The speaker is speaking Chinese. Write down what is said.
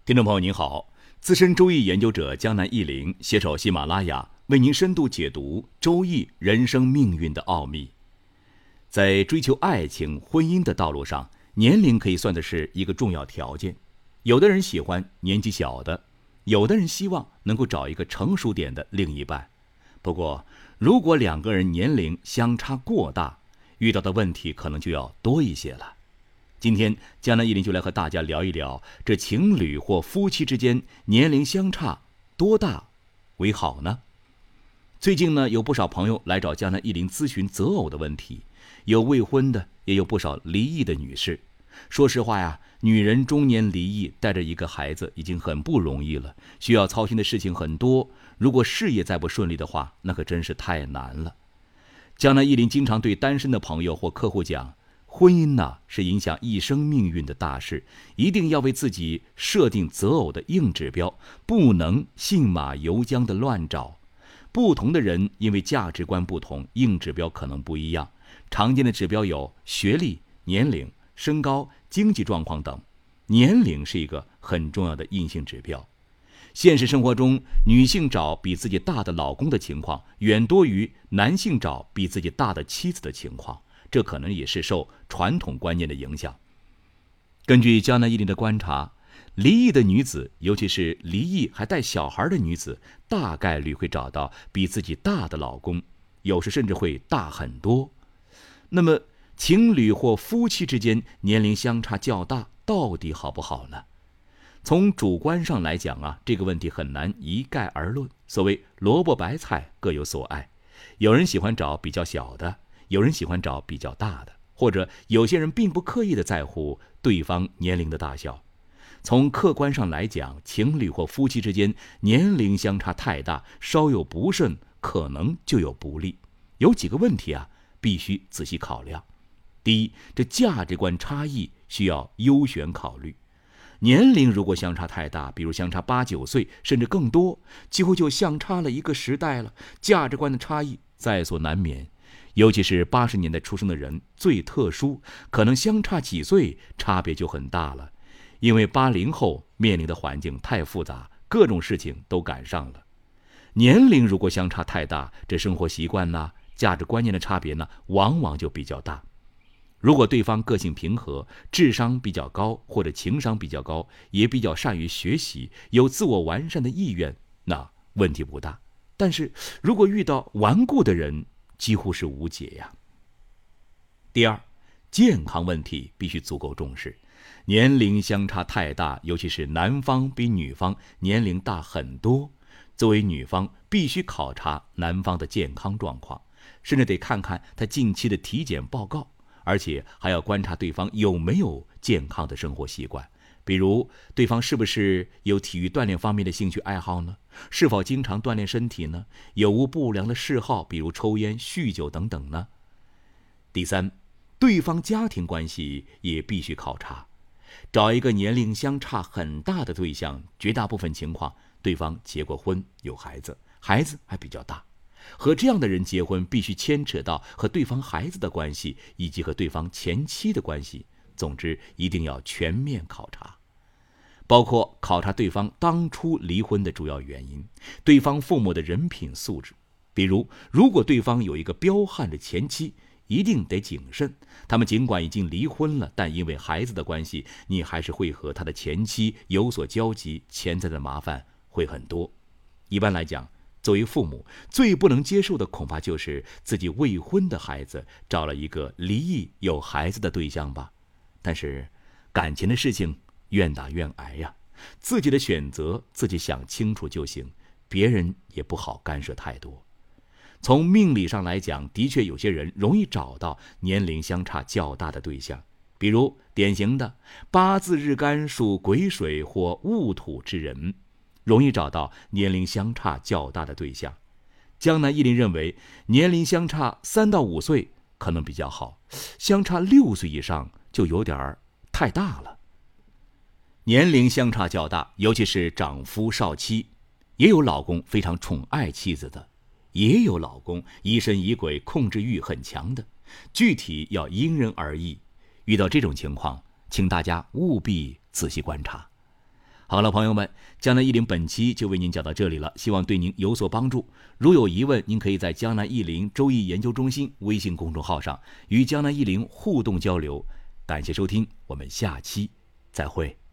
听众朋友您好，资深周易研究者江南忆林携手喜马拉雅为您深度解读周易人生命运的奥秘。在追求爱情、婚姻的道路上，年龄可以算的是一个重要条件。有的人喜欢年纪小的，有的人希望能够找一个成熟点的另一半。不过，如果两个人年龄相差过大，遇到的问题可能就要多一些了。今天江南忆林就来和大家聊一聊，这情侣或夫妻之间年龄相差多大为好呢？最近呢，有不少朋友来找江南忆林咨询择偶的问题，有未婚的，也有不少离异的女士。说实话呀，女人中年离异带着一个孩子已经很不容易了，需要操心的事情很多，如果事业再不顺利的话，那可真是太难了。江南忆林经常对单身的朋友或客户讲，婚姻呢，是影响一生命运的大事，一定要为自己设定择偶的硬指标，不能信马由缰的乱找。不同的人因为价值观不同，硬指标可能不一样。常见的指标有学历、年龄、身高、经济状况等。年龄是一个很重要的硬性指标。现实生活中，女性找比自己大的老公的情况远多于男性找比自己大的妻子的情况。这可能也是受传统观念的影响。根据江南忆林的观察，离异的女子，尤其是离异还带小孩的女子，大概率会找到比自己大的老公，有时甚至会大很多。那么，情侣或夫妻之间年龄相差较大，到底好不好呢？从主观上来讲啊，这个问题很难一概而论。所谓萝卜白菜各有所爱，有人喜欢找比较小的，有人喜欢找比较大的，或者有些人并不刻意的在乎对方年龄的大小。从客观上来讲，情侣或夫妻之间年龄相差太大，稍有不慎，可能就有不利。有几个问题啊，必须仔细考量。第一，这价值观差异需要优选考虑。年龄如果相差太大，比如相差8、9岁，甚至更多，几乎就相差了一个时代了，价值观的差异在所难免。尤其是80年代出生的人最特殊，可能相差几岁差别就很大了。因为80后面临的环境太复杂，各种事情都赶上了。年龄如果相差太大，这生活习惯呢、价值观念的差别呢，往往就比较大。如果对方个性平和，智商比较高，或者情商比较高，也比较善于学习，有自我完善的意愿，那问题不大。但是如果遇到顽固的人，几乎是无解呀。第二，健康问题必须足够重视。年龄相差太大，尤其是男方比女方年龄大很多，作为女方必须考察男方的健康状况，甚至得看看他近期的体检报告，而且还要观察对方有没有健康的生活习惯。比如对方是不是有体育锻炼方面的兴趣爱好呢？是否经常锻炼身体呢？有无不良的嗜好，比如抽烟、酗酒等等呢？第三，对方家庭关系也必须考察。找一个年龄相差很大的对象，绝大部分情况对方结过婚，有孩子，孩子还比较大。和这样的人结婚，必须牵扯到和对方孩子的关系，以及和对方前妻的关系。总之，一定要全面考察，包括考察对方当初离婚的主要原因，对方父母的人品素质。比如，如果对方有一个彪悍的前妻，一定得谨慎。他们尽管已经离婚了，但因为孩子的关系，你还是会和他的前妻有所交集，潜在的麻烦会很多。一般来讲，作为父母，最不能接受的恐怕就是自己未婚的孩子找了一个离异有孩子的对象吧。但是感情的事情愿打愿挨呀，自己的选择自己想清楚就行，别人也不好干涉太多。从命理上来讲，的确有些人容易找到年龄相差较大的对象，比如典型的八字日干属癸水或戊土之人，容易找到年龄相差较大的对象。江南忆林认为，年龄相差3到5岁可能比较好，相差6岁以上就有点太大了。年龄相差较大，尤其是长夫少妻，也有老公非常宠爱妻子的，也有老公疑神疑鬼、控制欲很强的，具体要因人而异。遇到这种情况，请大家务必仔细观察。 好了，朋友们，江南一林本期就为您讲到这里了，希望对您有所帮助。如有疑问，您可以在江南一林周易研究中心微信公众号上与江南一林互动交流。感谢收听，我们下期再会。